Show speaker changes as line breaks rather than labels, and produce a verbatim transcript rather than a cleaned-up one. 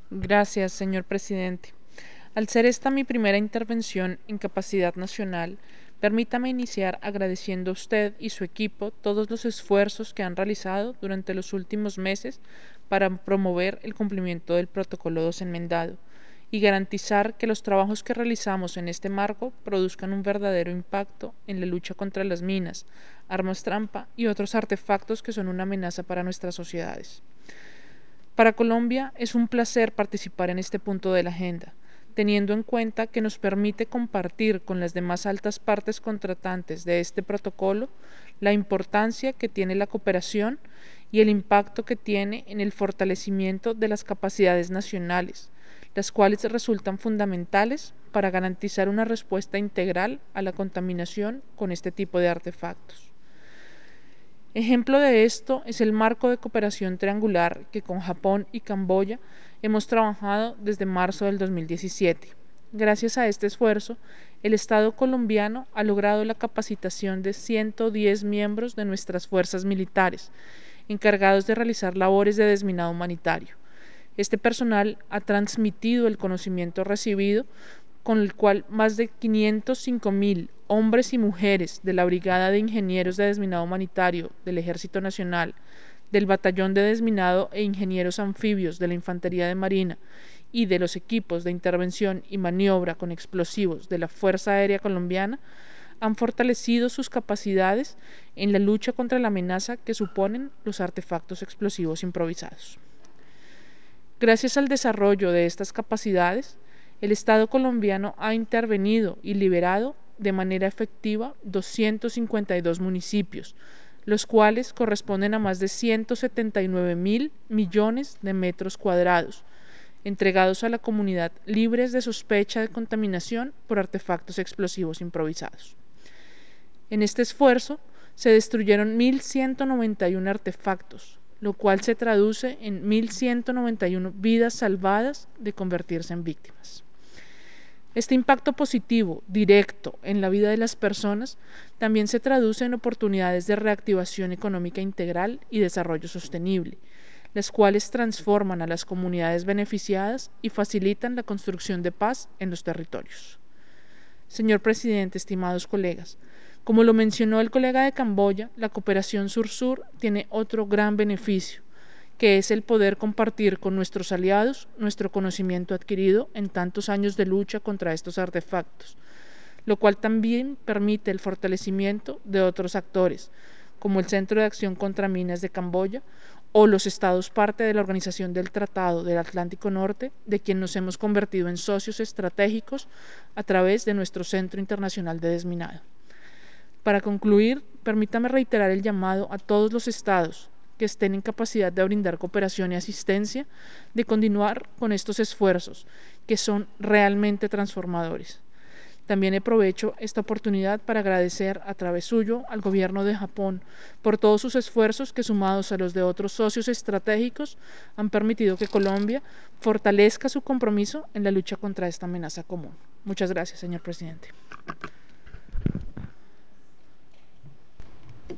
Gracias, señor presidente. Al ser esta mi primera intervención en capacidad nacional, permítame iniciar agradeciendo a usted y su equipo todos los esfuerzos que han realizado durante los últimos meses para promover el cumplimiento del Protocolo dos enmendado y garantizar que los trabajos que realizamos en este marco produzcan un verdadero impacto en la lucha contra las minas, armas trampa y otros artefactos que son una amenaza para nuestras sociedades. Para Colombia es un placer participar en este punto de la agenda, teniendo en cuenta que nos permite compartir con las demás altas partes contratantes de este protocolo la importancia que tiene la cooperación y el impacto que tiene en el fortalecimiento de las capacidades nacionales, las cuales resultan fundamentales para garantizar una respuesta integral a la contaminación con este tipo de artefactos. Ejemplo de esto es el marco de cooperación triangular que con Japón y Camboya hemos trabajado desde marzo del dos mil diecisiete. Gracias a este esfuerzo, el Estado colombiano ha logrado la capacitación de ciento diez miembros de nuestras fuerzas militares, encargados de realizar labores de desminado humanitario. Este personal ha transmitido el conocimiento recibido, con el cual más de quinientos cinco mil hombres y mujeres de la Brigada de Ingenieros de Desminado Humanitario del Ejército Nacional, del Batallón de Desminado e Ingenieros Anfibios de la Infantería de Marina y de los equipos de intervención y maniobra con explosivos de la Fuerza Aérea Colombiana han fortalecido sus capacidades en la lucha contra la amenaza que suponen los artefactos explosivos improvisados. Gracias al desarrollo de estas capacidades, el Estado colombiano ha intervenido y liberado de manera efectiva doscientos cincuenta y dos municipios, los cuales corresponden a más de ciento setenta y nueve mil millones de metros cuadrados, entregados a la comunidad libres de sospecha de contaminación por artefactos explosivos improvisados. En este esfuerzo se destruyeron mil ciento noventa y uno artefactos, lo cual se traduce en mil ciento noventa y uno vidas salvadas de convertirse en víctimas. Este impacto positivo, directo, en la vida de las personas también se traduce en oportunidades de reactivación económica integral y desarrollo sostenible, las cuales transforman a las comunidades beneficiadas y facilitan la construcción de paz en los territorios. Señor presidente, estimados colegas, como lo mencionó el colega de Camboya, la cooperación sur-sur tiene otro gran beneficio, que es el poder compartir con nuestros aliados nuestro conocimiento adquirido en tantos años de lucha contra estos artefactos, lo cual también permite el fortalecimiento de otros actores, como el Centro de Acción contra Minas de Camboya o los estados parte de la Organización del Tratado del Atlántico Norte, de quien nos hemos convertido en socios estratégicos a través de nuestro Centro Internacional de Desminado. Para concluir, permítame reiterar el llamado a todos los estados que estén en capacidad de brindar cooperación y asistencia, de continuar con estos esfuerzos que son realmente transformadores. También aprovecho esta oportunidad para agradecer a través suyo al gobierno de Japón por todos sus esfuerzos que, sumados a los de otros socios estratégicos, han permitido que Colombia fortalezca su compromiso en la lucha contra esta amenaza común. Muchas gracias, señor presidente.